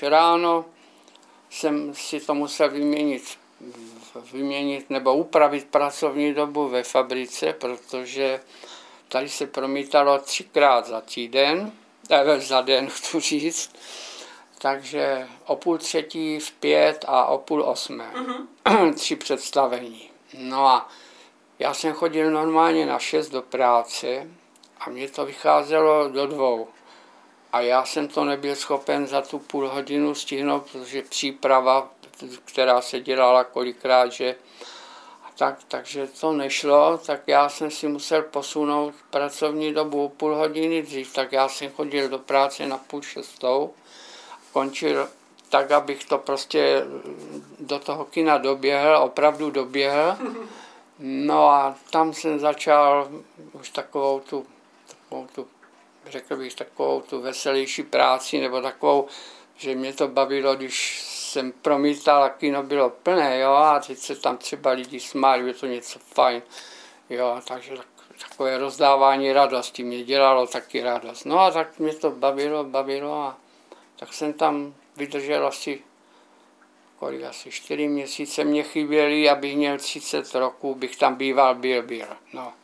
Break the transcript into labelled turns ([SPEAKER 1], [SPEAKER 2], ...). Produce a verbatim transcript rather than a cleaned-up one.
[SPEAKER 1] Ráno jsem si to musel vyměnit, vyměnit nebo upravit pracovní dobu ve fabrice, protože tady se promítalo třikrát za týden, eh, za den chci říct, takže o půl třetí, v pět a o půl osmé. Mm-hmm. Tři představení. No a já jsem chodil normálně na šest do práce a mně to vycházelo do dvou. A já jsem to nebyl schopen za tu půl hodinu stihnout, protože příprava, která se dělala kolikrát, že tak, takže to nešlo, tak já jsem si musel posunout pracovní dobu o půl hodiny dřív, tak já jsem chodil do práce na půl šestou, končil tak, abych to prostě do toho kina doběhl, opravdu doběhl. No a tam jsem začal už takovou tu, takovou tu řekl bych, takovou tu veselější práci, nebo takovou, že mě to bavilo, když jsem promítal a kino bylo plné, jo, a teď se tam třeba lidi smáli, je to něco fajn, jo, takže takové rozdávání radosti mě dělalo taky radost. No a tak mě to bavilo, bavilo a tak jsem tam vydržel asi, kolik asi čtyři měsíce mě chyběly, abych měl třicet roků, bych tam býval, byl, byl, no.